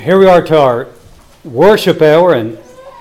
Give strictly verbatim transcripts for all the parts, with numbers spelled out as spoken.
Here we are to our worship hour, and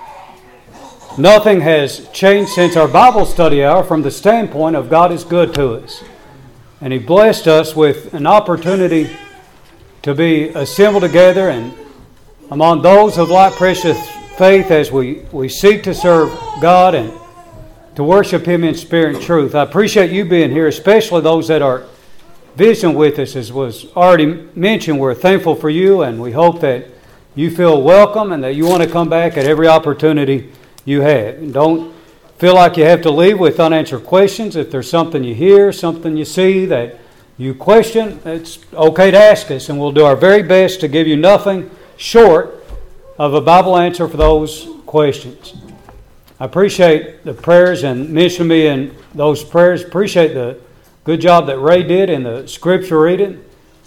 nothing has changed since our Bible study hour from the standpoint of God is good to us. And He blessed us with an opportunity to be assembled together and among those of like precious faith as we, we seek to serve God and to worship Him in spirit and truth. I appreciate you being here, especially those that are visiting with us. As was already mentioned, we're thankful for you, and we hope that you feel welcome and that you want to come back at every opportunity you have. And don't feel like you have to leave with unanswered questions. If there's something you hear, something you see that you question, it's okay to ask us, and we'll do our very best to give you nothing short of a Bible answer for those questions. I appreciate the prayers and mention me in those prayers. Appreciate the good job that Ray did in the scripture reading.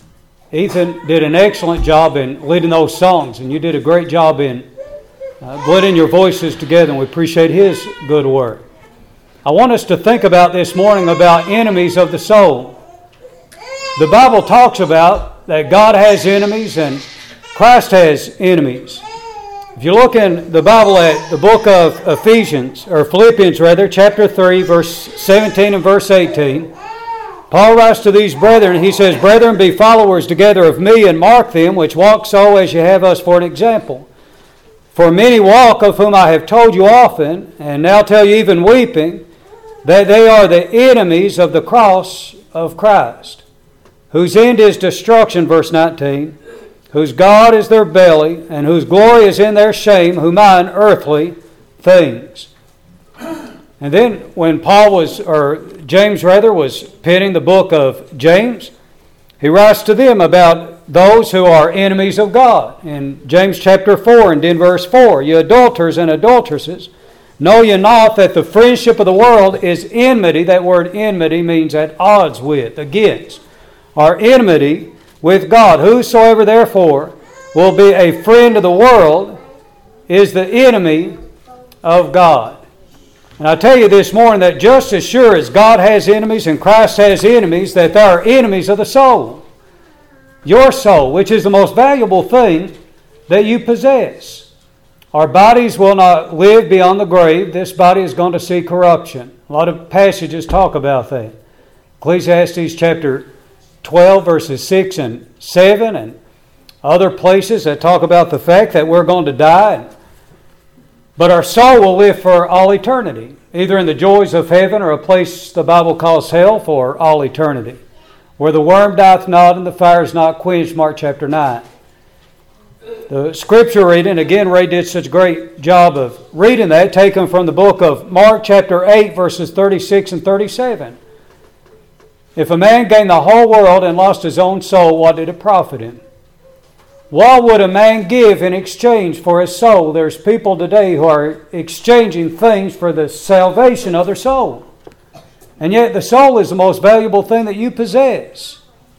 Ethan did an excellent job in leading those songs, and you did a great job in uh, blending your voices together, and we appreciate his good work. I want us to think about this morning about enemies of the soul. The Bible talks about that God has enemies and Christ has enemies. If you look in the Bible at the book of Ephesians, or Philippians rather, chapter three, verse seventeen and verse eighteen, Paul writes to these brethren, he says, "Brethren, be followers together of me, and mark them which walk so as ye have us for an example. For many walk, of whom I have told you often, and now tell you even weeping, that they are the enemies of the cross of Christ, whose end is destruction," verse nineteen, "whose God is their belly, and whose glory is in their shame, who mind earthly things." And then when Paul was, or James rather, was penning the book of James, he writes to them about those who are enemies of God. In James chapter four and in verse four, "You adulterers and adulteresses, know ye not that the friendship of the world is enmity?" That word enmity means at odds with, against, or enmity with God. "Whosoever therefore will be a friend of the world is the enemy of God." And I tell you this morning that just as sure as God has enemies and Christ has enemies, that there are enemies of the soul. Your soul, which is the most valuable thing that you possess. Our bodies will not live beyond the grave. This body is going to see corruption. A lot of passages talk about that. Ecclesiastes chapter twelve, verses six and seven, and other places that talk about the fact that we're going to die. But our soul will live for all eternity, either in the joys of heaven or a place the Bible calls hell for all eternity, where the worm dieth not and the fire is not quenched, Mark chapter nine. The scripture reading, again, Ray did such a great job of reading that, taken from the book of Mark chapter eight, verses thirty-six and thirty-seven. "If a man gain the whole world and lost his own soul, what did it profit him? What would a man give in exchange for his soul?" There's people today who are exchanging things for the salvation of their soul. And yet the soul is the most valuable thing that you possess.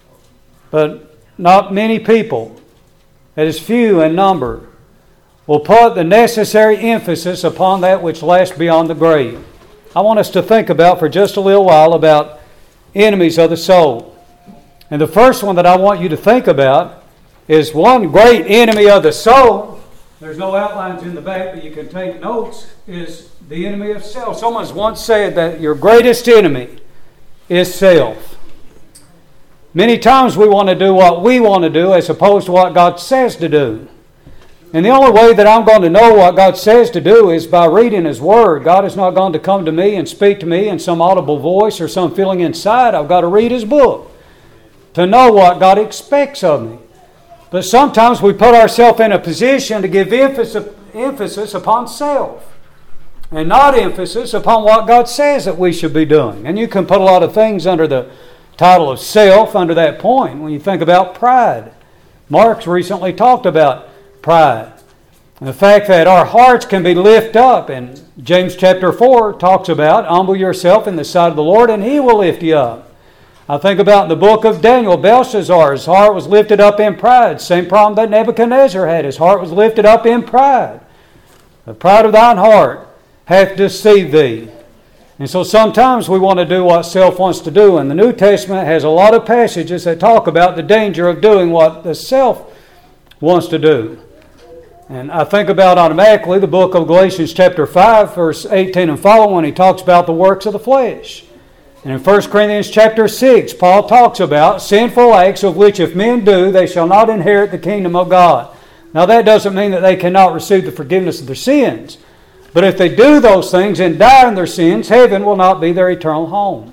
But not many people, it is few in number, will put the necessary emphasis upon that which lasts beyond the grave. I want us to think about for just a little while about enemies of the soul. And the first one that I want you to think about is one great enemy of the soul. There's no outlines in the back, but you can take notes, is the enemy of self. Someone's once said that your greatest enemy is self. Many times we want to do what we want to do as opposed to what God says to do. And the only way that I'm going to know what God says to do is by reading His Word. God is not going to come to me and speak to me in some audible voice or some feeling inside. I've got to read His book to know what God expects of me. But sometimes we put ourselves in a position to give emphasis, emphasis upon self and not emphasis upon what God says that we should be doing. And you can put a lot of things under the title of self under that point when you think about pride. Mark's recently talked about pride. And the fact that our hearts can be lifted up. And James chapter four talks about humble yourself in the sight of the Lord and He will lift you up. I think about the book of Daniel, Belshazzar, his heart was lifted up in pride. Same problem that Nebuchadnezzar had. His heart was lifted up in pride. The pride of thine heart hath deceived thee. And so sometimes we want to do what self wants to do. And the New Testament has a lot of passages that talk about the danger of doing what the self wants to do. And I think about automatically the book of Galatians chapter five, verse eighteen and following, when he talks about the works of the flesh. And in First Corinthians chapter six, Paul talks about sinful acts of which if men do, they shall not inherit the kingdom of God. Now that doesn't mean that they cannot receive the forgiveness of their sins. But if they do those things and die in their sins, heaven will not be their eternal home.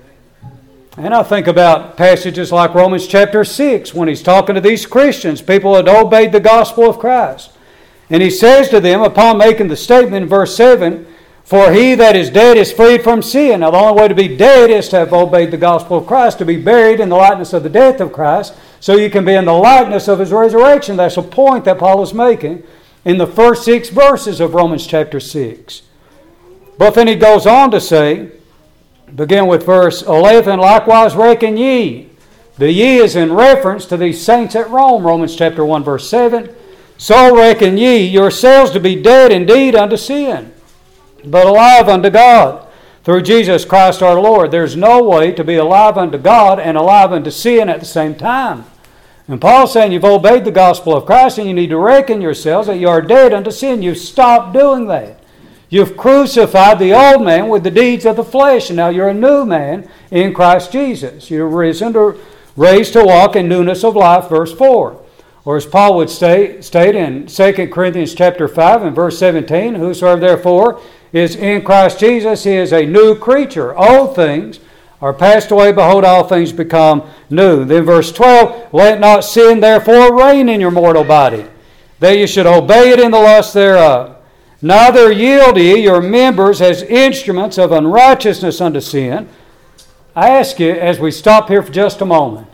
And I think about passages like Romans chapter six, when he's talking to these Christians, people that obeyed the gospel of Christ. And he says to them, upon making the statement in verse seven, for he that is dead is freed from sin. Now the only way to be dead is to have obeyed the gospel of Christ, to be buried in the likeness of the death of Christ, so you can be in the likeness of his resurrection. That's a point that Paul is making in the first six verses of Romans chapter six. But then he goes on to say, begin with verse eleven, likewise reckon ye. The ye is in reference to these saints at Rome, Romans chapter one, verse seven. So reckon ye yourselves to be dead indeed unto sin, but alive unto God, through Jesus Christ our Lord. There's no way to be alive unto God and alive unto sin at the same time. And Paul's saying you've obeyed the gospel of Christ and you need to reckon yourselves that you are dead unto sin. You've stopped doing that. You've crucified the old man with the deeds of the flesh, and now you're a new man in Christ Jesus. You're risen to, raised to walk in newness of life, verse four. Or as Paul would state, state in Second Corinthians chapter five and verse seventeen, whosoever therefore is in Christ Jesus, he is a new creature. Old things are passed away, behold, all things become new. Then verse twelve, let not sin therefore reign in your mortal body, that you should obey it in the lust thereof. Neither yield ye your members as instruments of unrighteousness unto sin. I ask you, as we stop here for just a moment,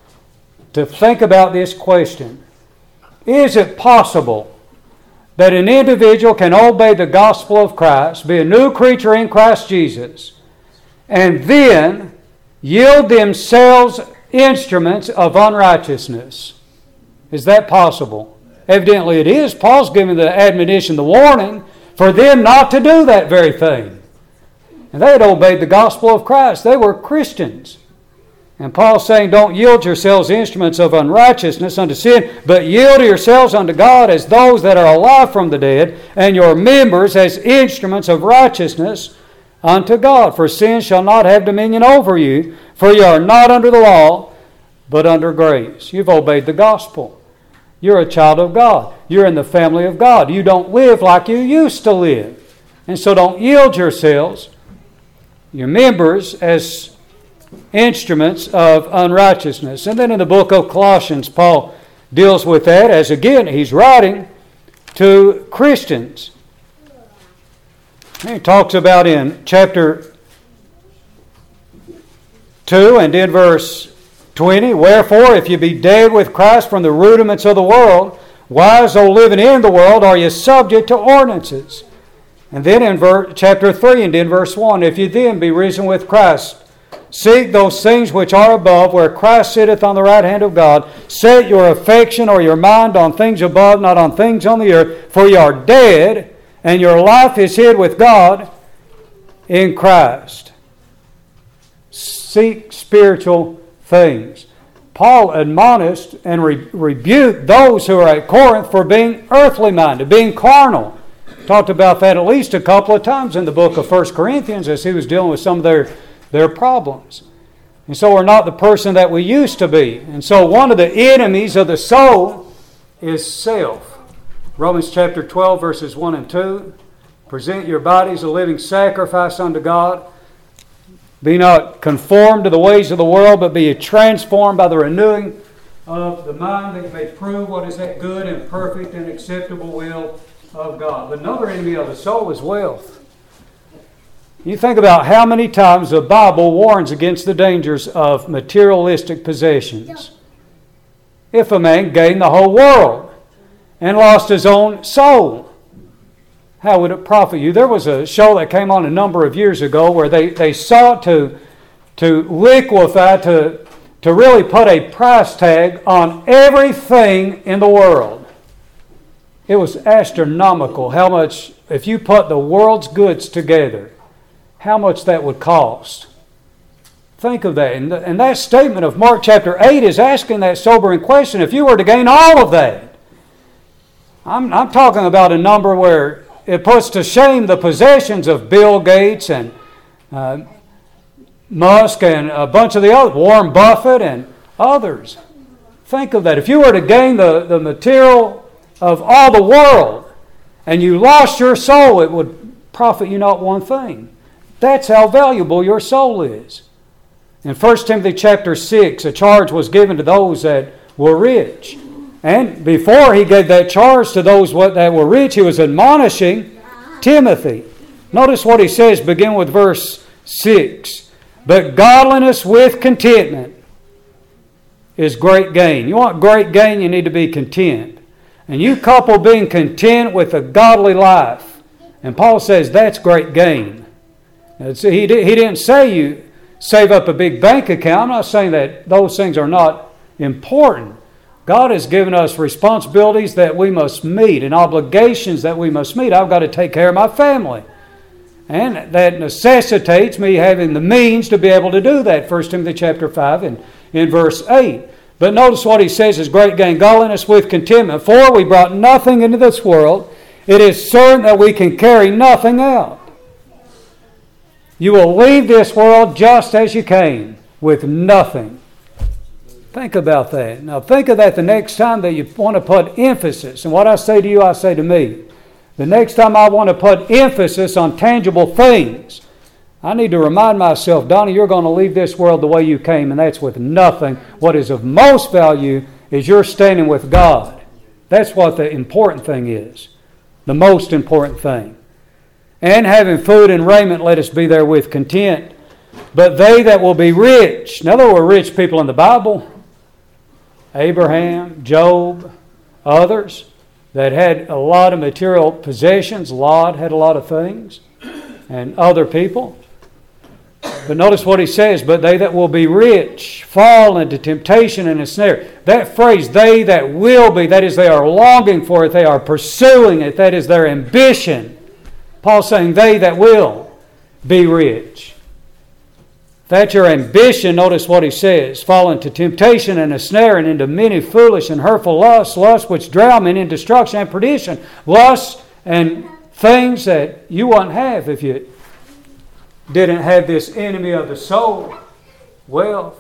to think about this question. Is it possible that an individual can obey the gospel of Christ, be a new creature in Christ Jesus, and then yield themselves instruments of unrighteousness? Is that possible? Evidently it is. Paul's giving the admonition, the warning, for them not to do that very thing. And they had obeyed the gospel of Christ. They were Christians. And Paul's saying, don't yield yourselves instruments of unrighteousness unto sin, but yield yourselves unto God as those that are alive from the dead, and your members as instruments of righteousness unto God. For sin shall not have dominion over you, for you are not under the law, but under grace. You've obeyed the gospel. You're a child of God. You're in the family of God. You don't live like you used to live. And so don't yield yourselves, your members, as instruments of unrighteousness. And then in the book of Colossians, Paul deals with that as, again, he's writing to Christians. He talks about in chapter two and in verse twenty, wherefore, if you be dead with Christ from the rudiments of the world, why, as though living in the world, are you subject to ordinances? And then in ver- chapter three and in verse one, if you then be risen with Christ, seek those things which are above, where Christ sitteth on the right hand of God. Set your affection or your mind on things above, not on things on the earth. For you are dead, and your life is hid with God in Christ. Seek spiritual things. Paul admonished and re- rebuked those who are at Corinth for being earthly minded, being carnal. Talked about that at least a couple of times in the book of First Corinthians as he was dealing with some of their their problems. And so we're not the person that we used to be. And so one of the enemies of the soul is self. Romans chapter twelve, verses one and two. Present your bodies a living sacrifice unto God. Be not conformed to the ways of the world, but be transformed by the renewing of the mind, that you may prove what is that good and perfect and acceptable will of God. But another enemy of the soul is wealth. You think about how many times the Bible warns against the dangers of materialistic possessions. If a man gained the whole world and lost his own soul, how would it profit you? There was a show that came on a number of years ago where they, they sought to, to liquefy, to, to really put a price tag on everything in the world. It was astronomical how much, if you put the world's goods together, how much that would cost. Think of that. And, and that statement of Mark chapter eight is asking that sobering question. If you were to gain all of that, I'm, I'm talking about a number where it puts to shame the possessions of Bill Gates and uh, Musk and a bunch of the other, Warren Buffett and others. Think of that. If you were to gain the, the material of all the world and you lost your soul, it would profit you not one thing. That's how valuable your soul is. In First Timothy chapter six, a charge was given to those that were rich. And before he gave that charge to those that were rich, he was admonishing Timothy. Notice what he says, begin with verse six. But godliness with contentment is great gain. You want great gain, you need to be content. And you couple being content with a godly life. And Paul says that's great gain. Now, he, did, he didn't say you save up a big bank account. I'm not saying that those things are not important. God has given us responsibilities that we must meet and obligations that we must meet. I've got to take care of my family. And that necessitates me having the means to be able to do that. First Timothy chapter five and in verse eight. But notice what he says is great gain, godliness with contentment. For we brought nothing into this world. It is certain that we can carry nothing out. You will leave this world just as you came, with nothing. Think about that. Now think of that the next time that you want to put emphasis. And what I say to you, I say to me. The next time I want to put emphasis on tangible things, I need to remind myself, Donnie, you're going to leave this world the way you came, and that's with nothing. What is of most value is you're standing with God. That's what the important thing is. The most important thing. And having food and raiment, let us be therewith content. But they that will be rich. Now there were rich people in the Bible. Abraham, Job, others that had a lot of material possessions. Lot had a lot of things. And other people. But notice what he says, but they that will be rich fall into temptation and a snare. That phrase, they that will be, that is, they are longing for it, they are pursuing it, that is their ambition. Paul's saying they that will be rich. That's your ambition. Notice what he says. Fall into temptation and a snare and into many foolish and hurtful lusts, lusts which drown men in destruction and perdition. Lusts and things that you wouldn't have if you didn't have this enemy of the soul, wealth.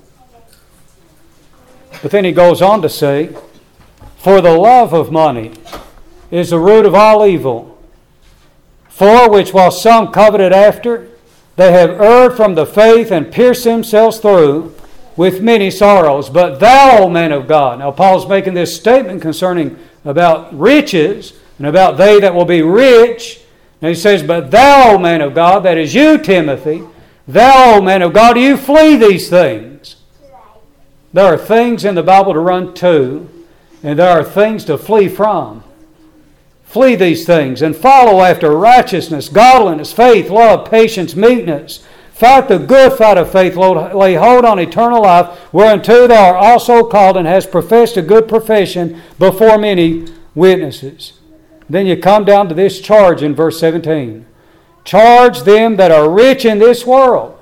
But then he goes on to say, for the love of money is the root of all evil, for which while some coveted after, they have erred from the faith and pierced themselves through with many sorrows. But thou, O man of God. Now Paul's making this statement concerning about riches and about they that will be rich. And he says, but thou, O man of God, that is you, Timothy, thou, O man of God, you flee these things. There are things in the Bible to run to, and there are things to flee from. Flee these things and follow after righteousness, godliness, faith, love, patience, meekness. Fight the good fight of faith, lay hold on eternal life, whereunto thou art also called and hast professed a good profession before many witnesses. Then you come down to this charge in verse seventeen. Charge them that are rich in this world,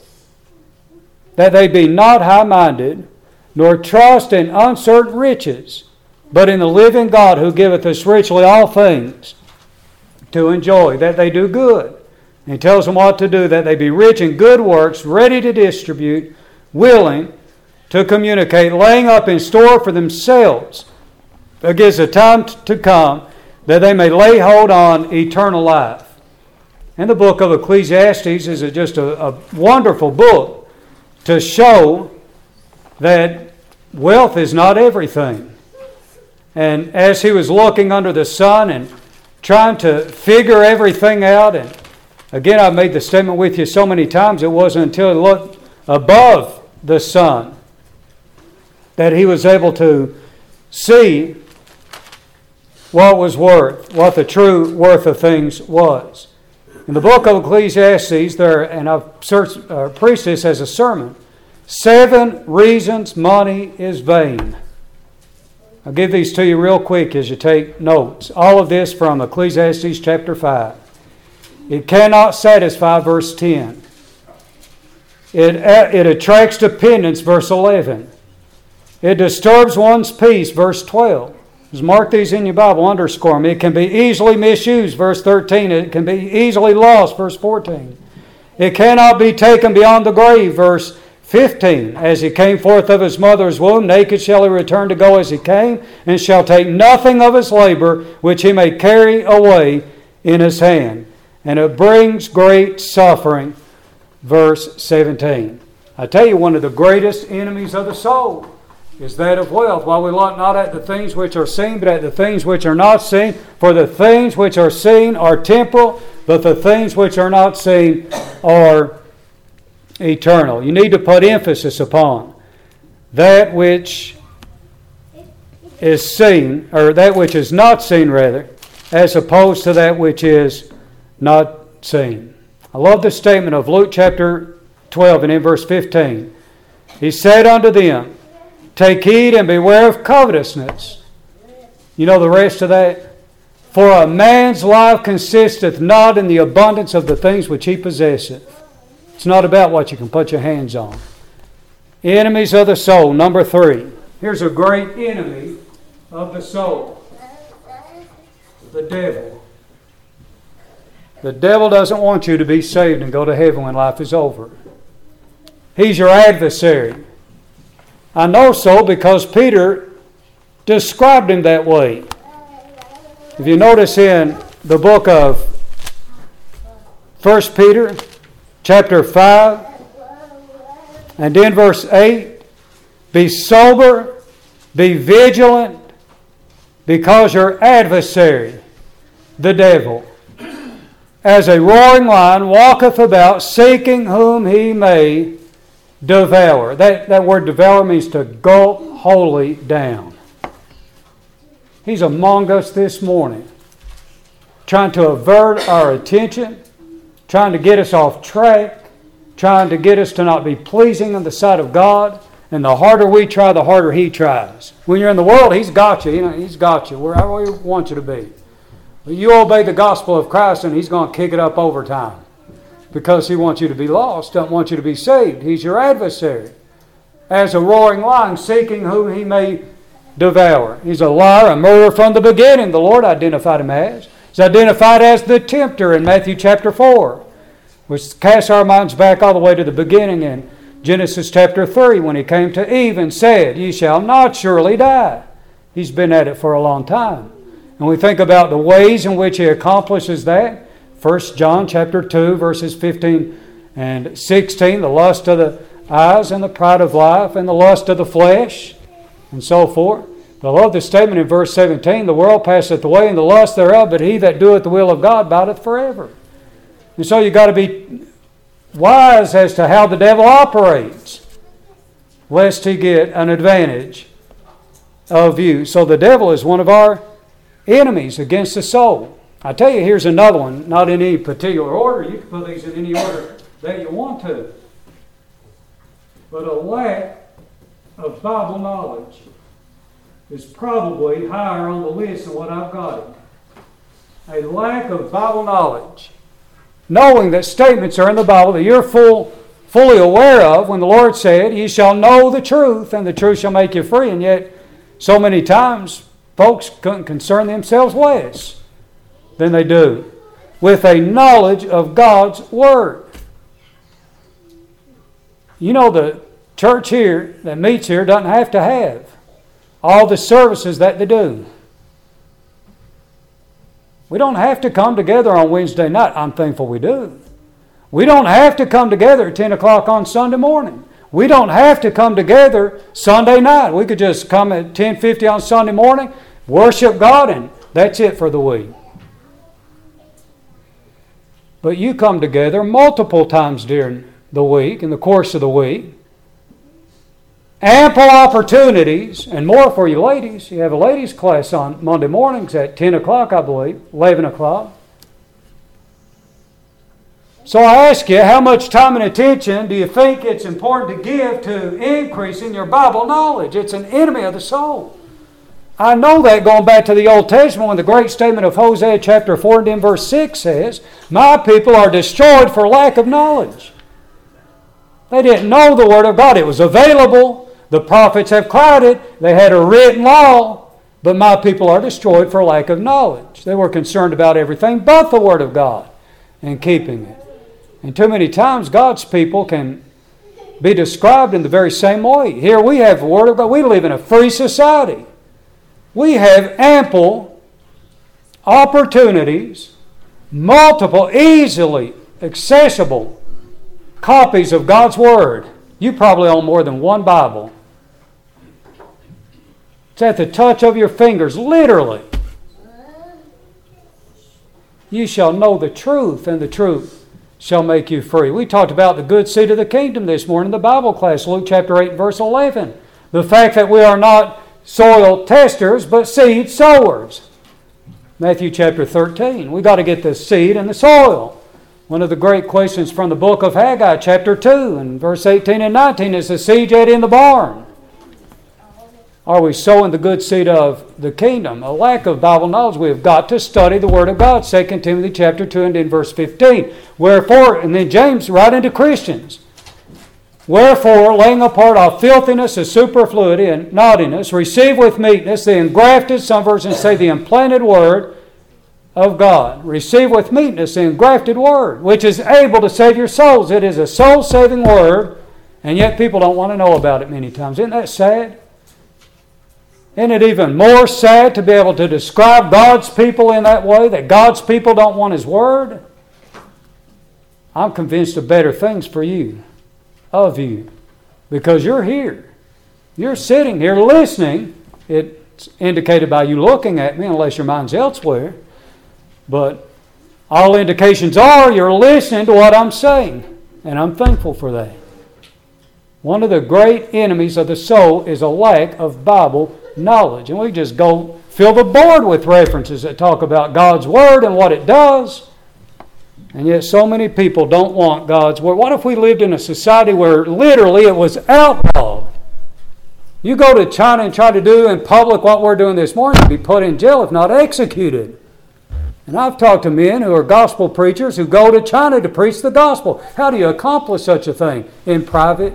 that they be not high-minded, nor trust in uncertain riches, but in the living God who giveth us richly all things to enjoy, that they do good. And he tells them what to do, that they be rich in good works, ready to distribute, willing to communicate, laying up in store for themselves against the time to come, that they may lay hold on eternal life. And the book of Ecclesiastes is just a, a wonderful book to show that wealth is not everything. And as he was looking under the sun and trying to figure everything out, and again, I've made the statement with you so many times, it wasn't until he looked above the sun that he was able to see what was worth, what the true worth of things was. In the book of Ecclesiastes, there, and I've searched, uh, preached this as a sermon, seven reasons money is vain. I'll give these to you real quick as you take notes. All of this from Ecclesiastes chapter five. It cannot satisfy, verse ten. It, it attracts dependence, verse eleven. It disturbs one's peace, verse twelve. Just mark these in your Bible, underscore them. It can be easily misused, verse thirteen. It can be easily lost, verse fourteen. It cannot be taken beyond the grave, verse fifteen. As he came forth of his mother's womb, naked shall he return to go as he came, and shall take nothing of his labor, which he may carry away in his hand. And it brings great suffering, verse seventeen. I tell you, one of the greatest enemies of the soul is that of wealth. While we look not at the things which are seen, but at the things which are not seen. For the things which are seen are temporal, but the things which are not seen are eternal. You need to put emphasis upon that which is seen, or that which is not seen, rather, as opposed to that which is not seen. I love the statement of Luke chapter twelve and in verse fifteen. He said unto them, Take heed and beware of covetousness. You know the rest of that? For a man's life consisteth not in the abundance of the things which he possesseth. It's not about what you can put your hands on. Enemies of the soul, number three. Here's a great enemy of the soul. The devil. The devil doesn't want you to be saved and go to heaven when life is over. He's your adversary. I know so because Peter described him that way. If you notice in the book of First Peter, chapter five, and in verse eight, be sober, be vigilant, because your adversary, the devil, as a roaring lion, walketh about, seeking whom he may devour. That, that word devour means to gulp wholly down. He's among us this morning, trying to avert our attention, trying to get us off track, trying to get us to not be pleasing in the sight of God. And the harder we try, the harder he tries. When you're in the world, he's got you. You know, he's got you wherever he wants you to be. But you obey the gospel of Christ, and he's going to kick it up over time. Because he wants you to be lost, doesn't want you to be saved. He's your adversary. As a roaring lion, seeking whom he may devour. He's a liar, a murderer from the beginning, the Lord identified him as. He's identified as the tempter in Matthew chapter four, which casts our minds back all the way to the beginning in Genesis chapter three, when he came to Eve and said, Ye shall not surely die. He's been at it for a long time. And we think about the ways in which he accomplishes that. First John chapter two, verses fifteen and sixteen, the lust of the eyes and the pride of life and the lust of the flesh and so forth. But I love the statement in verse seventeen, the world passeth away and the lust thereof, but he that doeth the will of God abideth forever. And so you've got to be wise as to how the devil operates, lest he get an advantage of you. So the devil is one of our enemies against the soul. I tell you, here's another one, not in any particular order. You can put these in any order that you want to. But a lack of Bible knowledge is probably higher on the list than what I've got it. A lack of Bible knowledge. Knowing that statements are in the Bible that you're full, fully aware of when the Lord said, Ye shall know the truth, and the truth shall make you free. And yet, so many times, folks couldn't concern themselves less than they do with a knowledge of God's Word. You know, the church here that meets here doesn't have to have all the services that they do. We don't have to come together on Wednesday night. I'm thankful we do. We don't have to come together at ten o'clock on Sunday morning. We don't have to come together Sunday night. We could just come at ten fifty on Sunday morning, worship God, and that's it for the week. But you come together multiple times during the week, in the course of the week. Ample opportunities, and more for you ladies. You have a ladies' class on Monday mornings at ten o'clock, I believe, eleven o'clock. So I ask you, how much time and attention do you think it's important to give to increasing your Bible knowledge? It's an enemy of the soul. I know that going back to the Old Testament when the great statement of Hosea chapter four and in verse six says, My people are destroyed for lack of knowledge. They didn't know the Word of God. It was available. The prophets have cried it. They had a written law. but my people are destroyed for lack of knowledge. They were concerned about everything but the Word of God and keeping it. And too many times God's people can be described in the very same way. Here we have the Word of God. We live in a free society. We have ample opportunities, multiple, easily accessible copies of God's Word. You probably own more than one Bible. It's at the touch of your fingers, literally. You shall know the truth, and the truth shall make you free. We talked about the good seed of the kingdom this morning in the Bible class, Luke chapter eight, verse eleven. The fact that we are not soil testers, but seed sowers. Matthew chapter thirteen. We've got to get the seed in the soil. One of the great questions from the book of Haggai, chapter two, and verse eighteen and nineteen, is the seed yet in the barn? Are we sowing the good seed of the kingdom? A lack of Bible knowledge. We have got to study the Word of God. Second Timothy chapter two and in verse fifteen. Wherefore, and then James right into Christians. Wherefore, laying apart all filthiness and superfluity and naughtiness, receive with meekness the engrafted, some versions say the implanted Word of God. Receive with meekness the engrafted Word, which is able to save your souls. It is a soul-saving Word, and yet people don't want to know about it many times. Isn't that sad? Isn't it even more sad to be able to describe God's people in that way, that God's people don't want His Word? I'm convinced of better things for you, of you, because you're here. You're sitting here listening. It's indicated by you looking at me, unless your mind's elsewhere. But all indications are you're listening to what I'm saying, and I'm thankful for that. One of the great enemies of the soul is a lack of Bible knowledge. And we just go fill the board with references that talk about God's Word and what it does. And yet so many people don't want God's Word. What if we lived in a society where literally it was outlawed? You go to China and try to do in public what we're doing this morning, you'd be put in jail if not executed. And I've talked to men who are gospel preachers who go to China to preach the gospel. How do you accomplish such a thing? In private?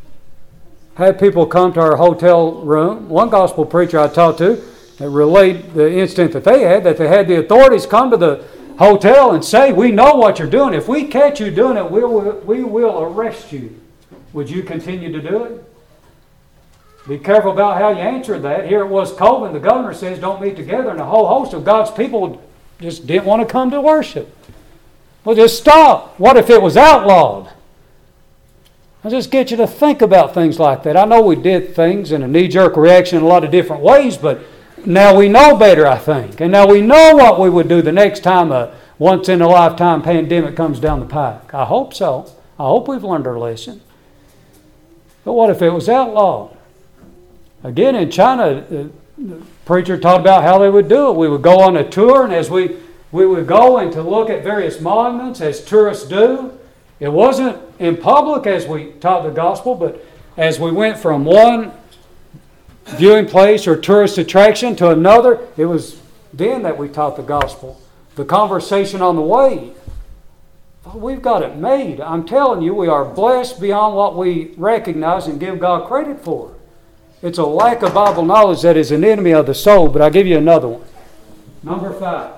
Had people come to our hotel room. One gospel preacher I talked to that relayed the incident that they had, that they had the authorities come to the hotel and say, we know what you're doing. If we catch you doing it, we will, we will arrest you. Would you continue to do it? Be careful about how you answer that. Here it was COVID. The governor says don't meet together, and a whole host of God's people just didn't want to come to worship. Well, just stop. What if it was outlawed? I'll just get you to think about things like that. I know we did things in a knee-jerk reaction in a lot of different ways, but now we know better, I think. And now we know what we would do the next time a once-in-a-lifetime pandemic comes down the pike. I hope so. I hope we've learned our lesson. But what if it was outlawed? Again, in China, the preacher taught about how they would do it. We would go on a tour, and as we, we would go and to look at various monuments, as tourists do, it wasn't in public as we taught the gospel, but as we went from one viewing place or tourist attraction to another, it was then that we taught the gospel. The conversation on the way. We've got it made. I'm telling you, we are blessed beyond what we recognize and give God credit for. It's a lack of Bible knowledge that is an enemy of the soul, but I'll give you another one. Number five.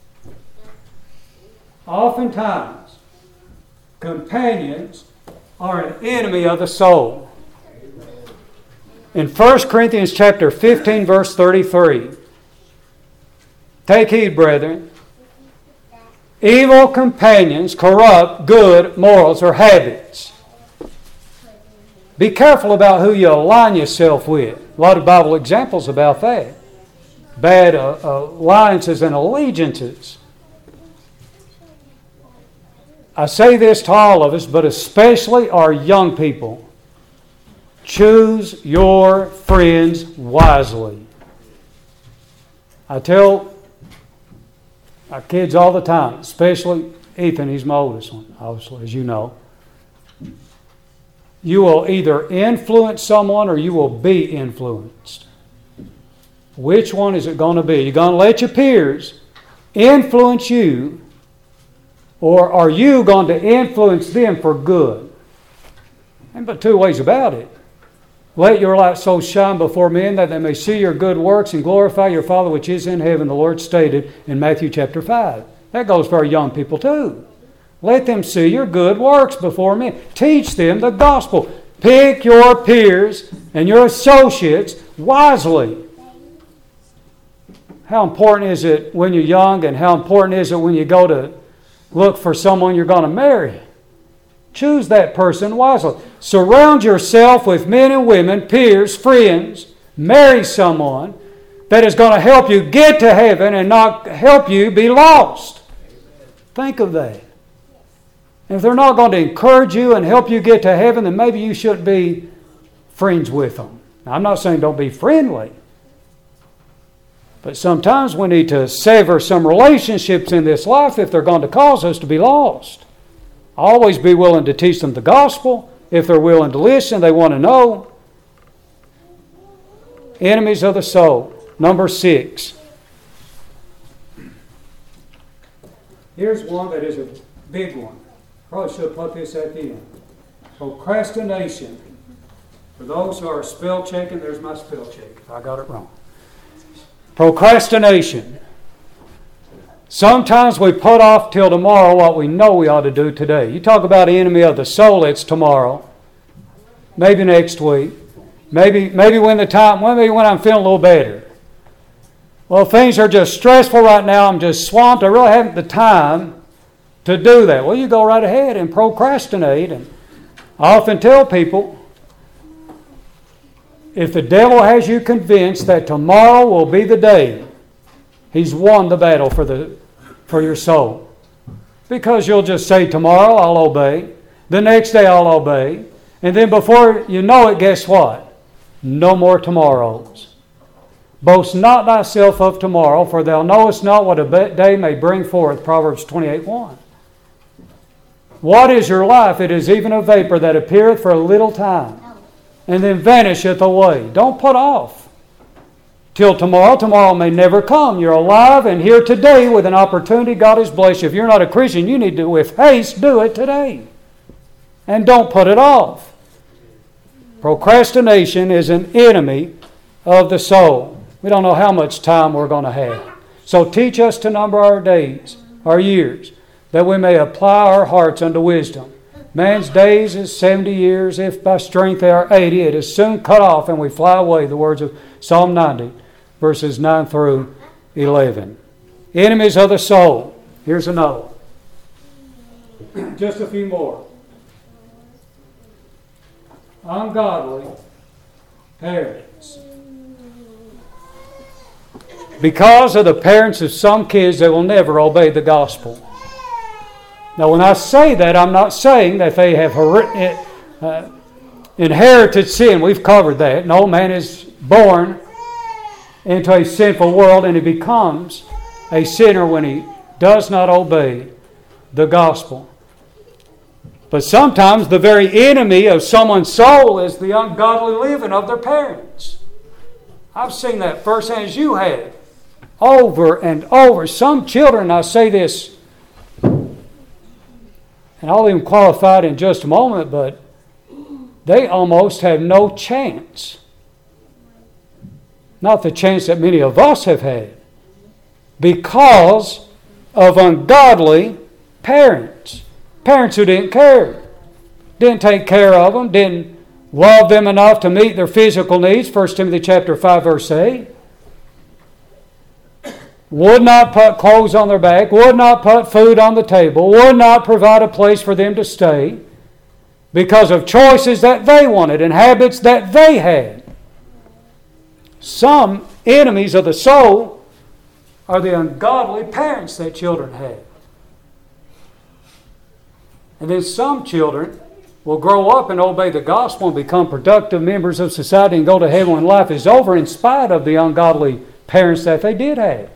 Oftentimes, companions are an enemy of the soul. In First Corinthians chapter fifteen, verse thirty-three, take heed, brethren. Evil companions corrupt good morals or habits. Be careful about who you align yourself with. A lot of Bible examples about that. Bad uh, alliances and allegiances. I say this to all of us, but especially our young people. Choose your friends wisely. I tell our kids all the time, especially Ethan, he's my oldest one, obviously, as you know. You will either influence someone or you will be influenced. Which one is it going to be? You're going to let your peers influence you, or are you going to influence them for good? Ain't but two ways about it. Let your light so shine before men that they may see your good works and glorify your Father which is in heaven, the Lord stated in Matthew chapter five. That goes for our young people too. Let them see your good works before men. Teach them the gospel. Pick your peers and your associates wisely. How important is it when you're young, and how important is it when you go to look for someone you're going to marry? Choose that person wisely. Surround yourself with men and women, peers, friends. Marry someone that is going to help you get to heaven and not help you be lost. Think of that. If they're not going to encourage you and help you get to heaven, then maybe you shouldn't be friends with them. Now, I'm not saying don't be friendly. But sometimes we need to sever some relationships in this life if they're going to cause us to be lost. Always be willing to teach them the gospel. If they're willing to listen, they want to know. Enemies of the soul. Number six. Here's one that is a big one. Probably should have put this at the end. Procrastination. For those who are spell checking, there's my spell check if I got it wrong. Procrastination. Sometimes we put off till tomorrow what we know we ought to do today. You talk about the enemy of the soul, it's tomorrow. Maybe next week. Maybe maybe when the time, maybe when I'm feeling a little better. Well, things are just stressful right now. I'm just swamped. I really haven't the time to do that. Well, you go right ahead and procrastinate. And I often tell people, if the devil has you convinced that tomorrow will be the day, he's won the battle for the for your soul. Because you'll just say, tomorrow I'll obey. The next day I'll obey. And then before you know it, guess what? No more tomorrows. Boast not thyself of tomorrow, for thou knowest not what a day may bring forth. Proverbs twenty-eight one. What is your life? It is even a vapor that appeareth for a little time, and then vanisheth away. Don't put off till tomorrow. Tomorrow may never come. You're alive and here today with an opportunity God has blessed you. If you're not a Christian, you need to, with haste, do it today. And don't put it off. Procrastination is an enemy of the soul. We don't know how much time we're going to have. So teach us to number our days, our years, that we may apply our hearts unto wisdom. Man's days is seventy years, if by strength they are eighty. It is soon cut off and we fly away. The words of Psalm ninety, verses nine through eleven. Enemies of the soul. Here's another one. Just a few more. Ungodly parents. Because of the parents of some kids, they will never obey the gospel. Now, when I say that, I'm not saying that they have uh, inherited sin. We've covered that. No, man is born into a sinful world, and he becomes a sinner when he does not obey the gospel. But sometimes the very enemy of someone's soul is the ungodly living of their parents. I've seen that firsthand, as you have, over and over. Some children, I say this, and I'll even qualify it in just a moment, but they almost have no chance. Not the chance that many of us have had, because of ungodly parents. Parents who didn't care, didn't take care of them, didn't love them enough to meet their physical needs. First Timothy chapter five, verse eight. Would not put clothes on their back, would not put food on the table, would not provide a place for them to stay because of choices that they wanted and habits that they had. Some enemies of the soul are the ungodly parents that children have. And then some children will grow up and obey the gospel and become productive members of society and go to heaven when life is over, in spite of the ungodly parents that they did have.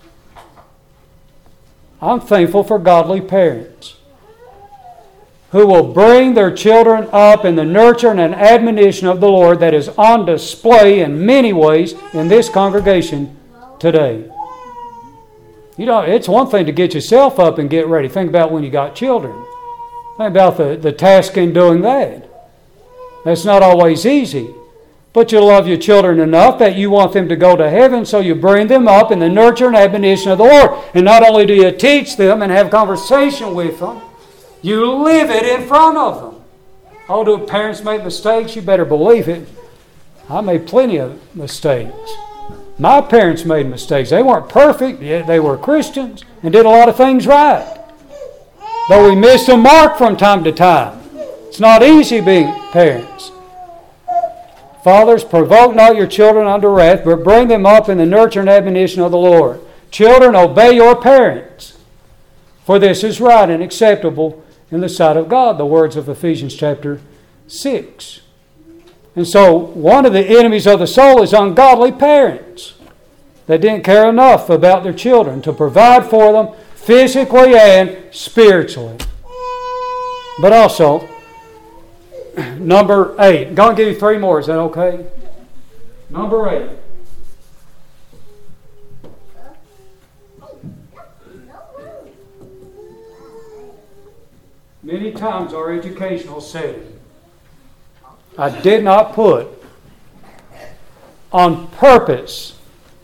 I'm thankful for godly parents who will bring their children up in the nurture and admonition of the Lord that is on display in many ways in this congregation today. You know, it's one thing to get yourself up and get ready. Think about when you got children. Think about the, the task in doing that. That's not always easy. But you love your children enough that you want them to go to heaven, so you bring them up in the nurture and admonition of the Lord. And not only do you teach them and have conversation with them, you live it in front of them. Oh, do parents make mistakes? You better believe it. I made plenty of mistakes. My parents made mistakes. They weren't perfect, yet they were Christians and did a lot of things right. Though we missed the mark from time to time. It's not easy being parents. Fathers, provoke not your children unto wrath, but bring them up in the nurture and admonition of the Lord. Children, obey your parents, for this is right and acceptable in the sight of God, the words of Ephesians chapter six. And so, one of the enemies of the soul is ungodly parents that didn't care enough about their children to provide for them physically and spiritually. But also, number eight. I'm going to give you three more. Is that okay? Number eight. Many times our educational setting, I did not put on purpose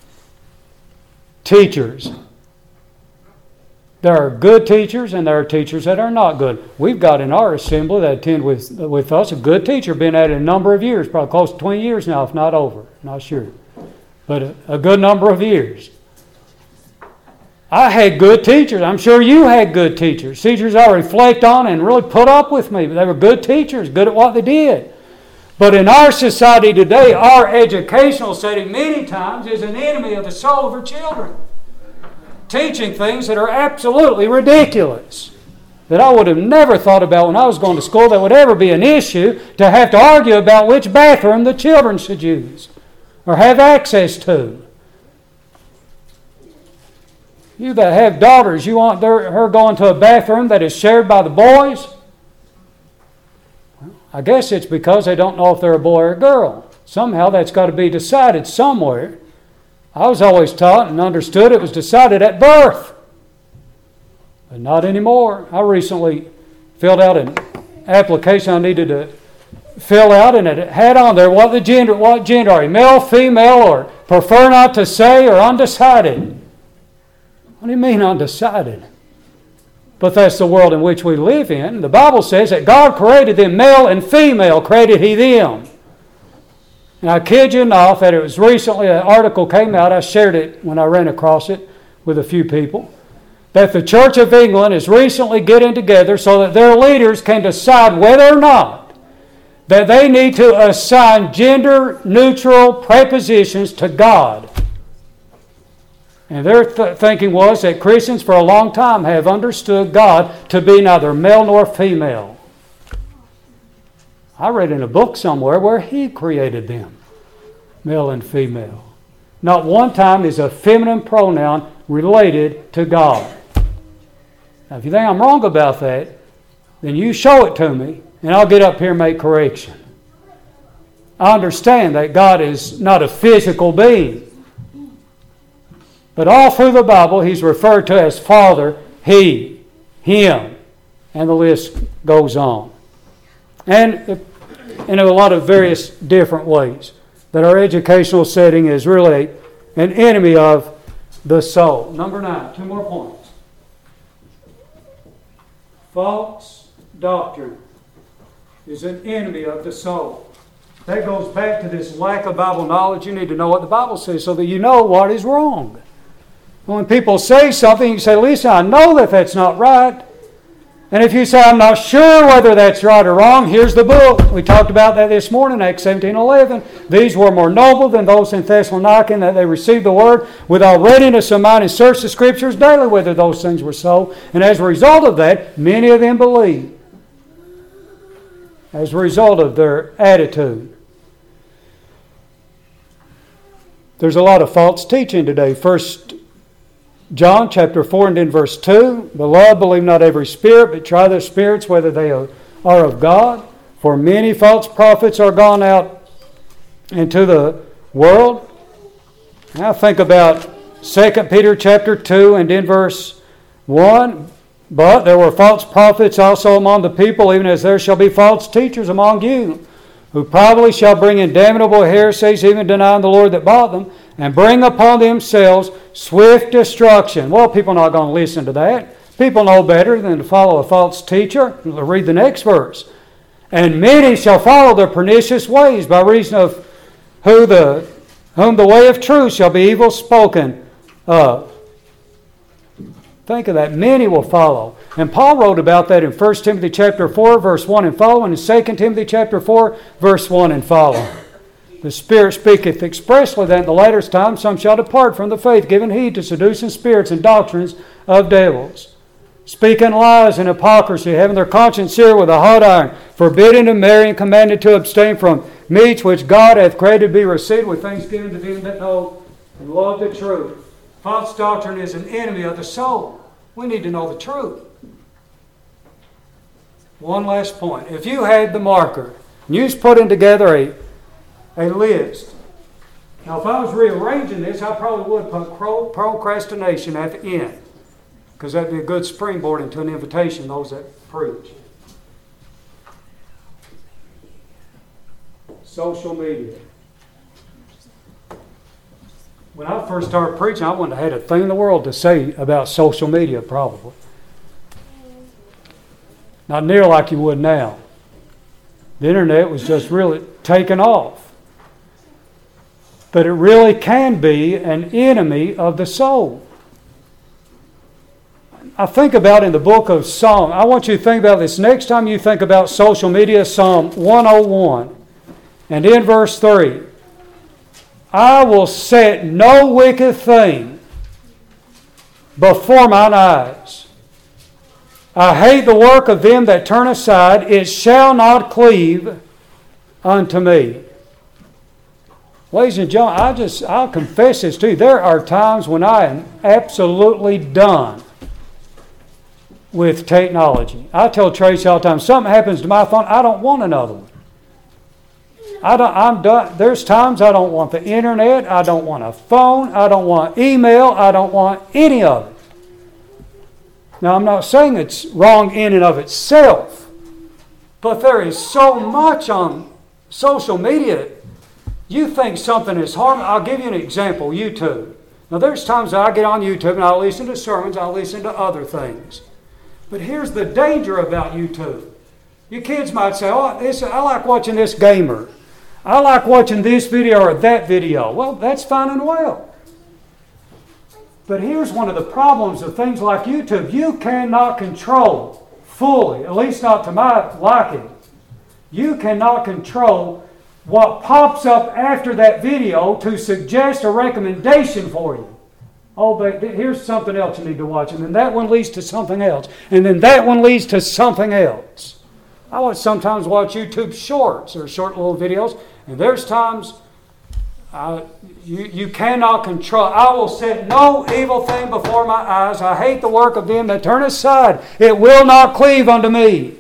teachers. There are good teachers and there are teachers that are not good. We've got in our assembly that attend with, with us a good teacher, been at it a number of years, probably close to twenty years now, if not over. Not sure. But a, a good number of years. I had good teachers. I'm sure you had good teachers. Teachers I reflect on and really put up with me. But they were good teachers, good at what they did. But in our society today, our educational setting many times is an enemy of the soul of our children. Teaching things that are absolutely ridiculous, that I would have never thought about when I was going to school that would ever be an issue to have to argue about which bathroom the children should use or have access to. You that have daughters, you want their, her going to a bathroom that is shared by the boys? Well, I guess it's because they don't know if they're a boy or a girl. Somehow that's got to be decided somewhere. I was always taught and understood it was decided at birth. But not anymore. I recently filled out an application I needed to fill out, and it had on there what the gender, what gender are you, male, female, or prefer not to say, or undecided. What do you mean undecided? But that's the world in which we live in. The Bible says that God created them male and female, created He them. And I kid you not that it was recently, an article came out, I shared it when I ran across it with a few people, that the Church of England is recently getting together so that their leaders can decide whether or not that they need to assign gender-neutral prepositions to God. And their th- thinking was that Christians for a long time have understood God to be neither male nor female. I read in a book somewhere where He created them, male and female. Not one time is a feminine pronoun related to God. Now, if you think I'm wrong about that, then you show it to me, and I'll get up here and make correction. I understand that God is not a physical being. But all through the Bible, He's referred to as Father, He, Him, and the list goes on. And in a lot of various different ways, that our educational setting is really an enemy of the soul. Number nine, two more points. False doctrine is an enemy of the soul. That goes back to this lack of Bible knowledge. You need to know what the Bible says so that you know what is wrong. When people say something, you say, listen, I know that that's not right. And if you say, I'm not sure whether that's right or wrong, here's the book. We talked about that this morning, Acts seventeen eleven. These were more noble than those in Thessalonica, in that they received the word with all readiness of mind and searched the Scriptures daily whether those things were so. And as a result of that, many of them believed. As a result of their attitude. There's a lot of false teaching today. First John chapter four and in verse two, Beloved, believe not every spirit, but try the spirits whether they are of God. For many false prophets are gone out into the world. Now think about Second Peter chapter two and in verse one. But there were false prophets also among the people, even as there shall be false teachers among you, who probably shall bring in damnable heresies, even denying the Lord that bought them, and bring upon themselves swift destruction. Well, people are not going to listen to that. People know better than to follow a false teacher. Read the next verse. And many shall follow their pernicious ways, by reason of who the whom the way of truth shall be evil spoken of. Think of that. Many will follow. And Paul wrote about that in First Timothy chapter four, verse one and following, and Second Timothy chapter four, verse one and following. The Spirit speaketh expressly that in the latter times some shall depart from the faith, giving heed to seducing spirits and doctrines of devils, speaking lies and hypocrisy, having their conscience seared with a hot iron, forbidding to marry and commanded to abstain from meats which God hath created to be received with thanksgiving to them that know and love the truth. False doctrine is an enemy of the soul. We need to know the truth. One last point. If you had the marker, and you was putting together a, a list. Now, if I was rearranging this, I probably would put procrastination at the end, because that'd be a good springboard into an invitation to those that preach. Social media. When I first started preaching, I wouldn't have had a thing in the world to say about social media, probably. Not near like you would now. The internet was just really taking off. But it really can be an enemy of the soul. I think about in the book of Psalm, I want you to think about this next time you think about social media, Psalm one oh one. And in verse three, I will set no wicked thing before mine eyes. I hate the work of them that turn aside. It shall not cleave unto me. Ladies and gentlemen, I just, I'll confess this to you. There are times when I am absolutely done with technology. I tell Tracy all the time, something happens to my phone, I don't want another one. I don't, I'm done. There's times I don't want the internet, I don't want a phone, I don't want email, I don't want any of it. Now, I'm not saying it's wrong in and of itself, but there is so much on social media. You think something is harmful. I'll give you an example, YouTube. Now, there's times I get on YouTube and I'll listen to sermons, I'll listen to other things. But here's the danger about YouTube. You kids might say, oh, this, I like watching this gamer. I like watching this video or that video. Well, that's fine and well. But here's one of the problems of things like YouTube. You cannot control fully, at least not to my liking. You cannot control what pops up after that video to suggest a recommendation for you. Oh, but here's something else you need to watch. And then that one leads to something else. And then that one leads to something else. I would sometimes watch YouTube shorts or short little videos. And there's times uh, you, you cannot control. I will set no evil thing before my eyes. I hate the work of them that turn aside. It will not cleave unto me.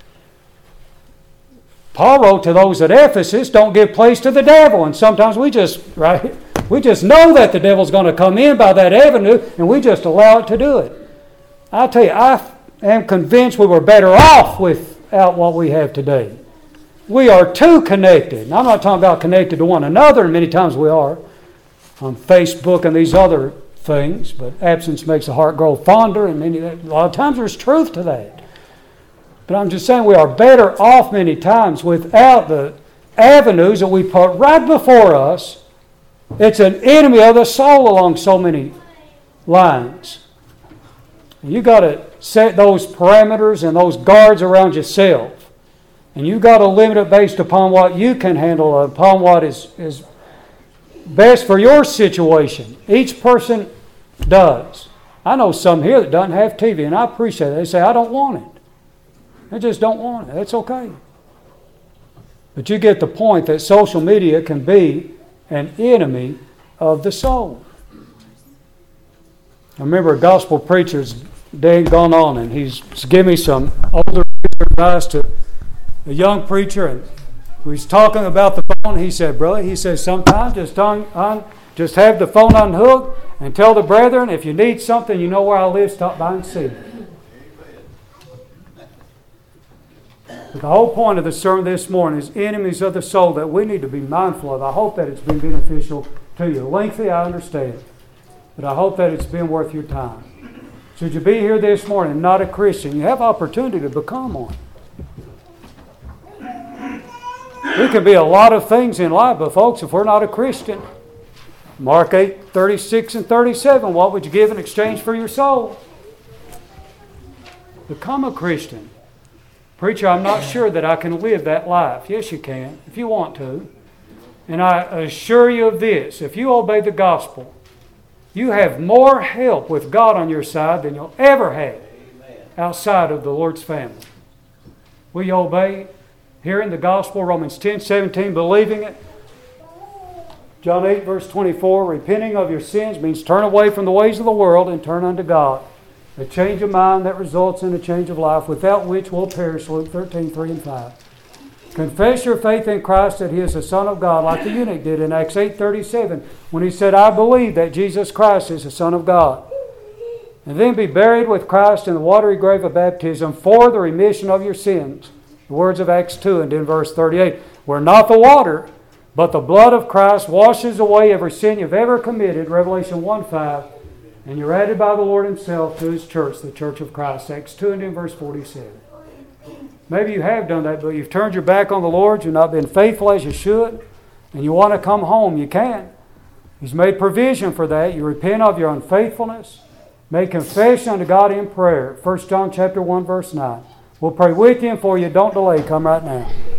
Paul wrote to those at Ephesus, don't give place to the devil. And sometimes we just, right, we just know that the devil's going to come in by that avenue, and we just allow it to do it. I tell you, I am convinced we were better off without what we have today. We are too connected. And I'm not talking about connected to one another, and many times we are on Facebook and these other things, but absence makes the heart grow fonder, and many, a lot of times there's truth to that. But I'm just saying we are better off many times without the avenues that we put right before us. It's an enemy of the soul along so many lines. You got to set those parameters and those guards around yourself. And you got to limit it based upon what you can handle, upon what is, is best for your situation. Each person does. I know some here that doesn't have T V, and I appreciate it. They say, I don't want it. They just don't want it. That's okay. But you get the point that social media can be an enemy of the soul. I remember a gospel preacher's day gone on, and he's giving me some older advice to a young preacher, and we was talking about the phone. He said, brother, he says, sometimes just on, on, just have the phone unhooked and tell the brethren, if you need something, you know where I live, stop by and see me. But the whole point of the sermon this morning is enemies of the soul that we need to be mindful of. I hope that it's been beneficial to you. Lengthy, I understand. But I hope that it's been worth your time. Should you be here this morning and not a Christian, you have opportunity to become one. We can be a lot of things in life, but folks, if we're not a Christian, Mark eight, thirty-six and thirty-seven, what would you give in exchange for your soul? Become a Christian. Preacher, I'm not sure that I can live that life. Yes, you can, if you want to. And I assure you of this, if you obey the gospel, you have more help with God on your side than you'll ever have outside of the Lord's family. Will you obey? Hearing the gospel, Romans ten, seventeen, believing it. John eight, verse twenty-four, repenting of your sins means turn away from the ways of the world and turn unto God. A change of mind that results in a change of life, without which we'll perish, Luke thirteen, three and five. Confess your faith in Christ that He is the Son of God, like the eunuch did in Acts eight, thirty-seven, when he said, I believe that Jesus Christ is the Son of God. And then be buried with Christ in the watery grave of baptism for the remission of your sins. The words of Acts two and in verse thirty-eight, where not the water, but the blood of Christ washes away every sin you've ever committed, Revelation one, five, and you're added by the Lord Himself to His church, the church of Christ, Acts two and in verse forty-seven. Maybe you have done that, but you've turned your back on the Lord, you've not been faithful as you should, and you want to come home, you can. He's made provision for that. You repent of your unfaithfulness, make confession unto God in prayer, First John chapter one, verse nine. We'll pray with you and for you. Don't delay. Come right now.